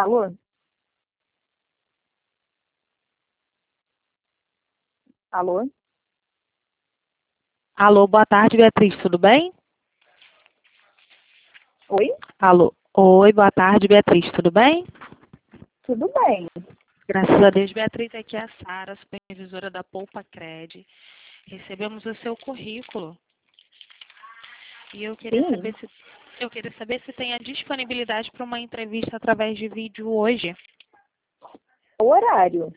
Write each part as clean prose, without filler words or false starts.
Alô? Alô? Alô, boa tarde, Beatriz, tudo bem? Oi? Alô, oi, boa tarde, Beatriz, tudo bem? Tudo bem. Graças a Deus, Beatriz, aqui é a Sara, supervisora da Poupa Cred. Recebemos o seu currículo e eu queria Sim. saber se tem a disponibilidade para uma entrevista através de vídeo hoje. O horário?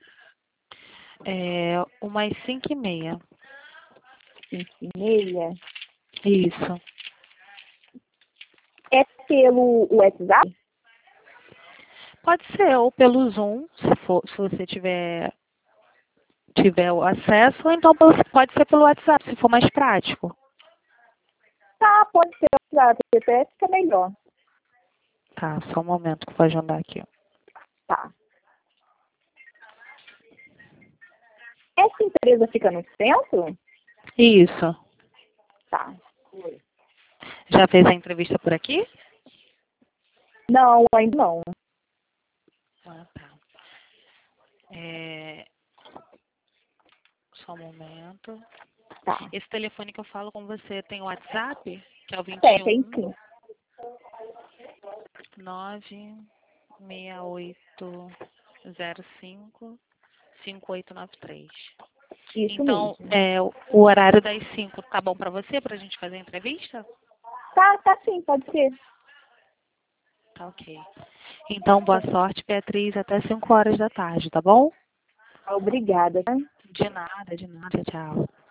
Umas 5h30. 5h30. Isso. É pelo WhatsApp? Pode ser ou pelo Zoom, se você tiver o acesso, ou então pode ser pelo WhatsApp, se for mais prático. Tá, pode ser o WhatsApp, até fica melhor. Tá, só um momento que eu vou agendar aqui. Tá. Essa empresa fica no centro? Isso. Tá. Já fez a entrevista por aqui? Não, ainda não. Ah, tá. Só um momento. Tá. Esse telefone que eu falo com você tem o WhatsApp? Que é o Tem 21 sim. 96805 5893. Isso Então, mesmo. o horário das 5 tá bom pra você, pra gente fazer a entrevista? Tá sim, pode ser. Tá ok. Então, boa sorte, Beatriz, até 5 horas da tarde, tá bom? Obrigada, tá? De nada, tchau.